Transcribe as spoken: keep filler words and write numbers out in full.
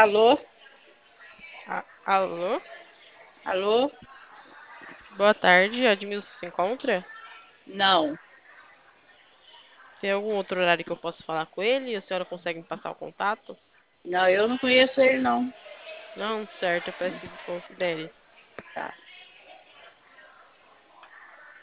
Alô? A- Alô? Alô? Boa tarde, Admilson se encontra? Não, Tem algum outro horário que eu possa falar com ele? A senhora consegue me passar o contato? não, eu não conheço ele, não. Não, certo, eu peço que considere. Tá.